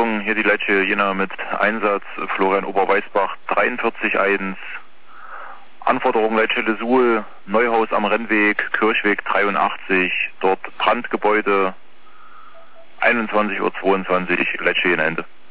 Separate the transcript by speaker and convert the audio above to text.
Speaker 1: Achtung, hier die Letsche Jena mit Einsatz Florian Oberweißbach 43.1. Anforderung Letsche Lesuhl, Neuhaus am Rennweg, Kirchweg 83, dort Brandgebäude, 21:22 Uhr, Letsche Jena Ende.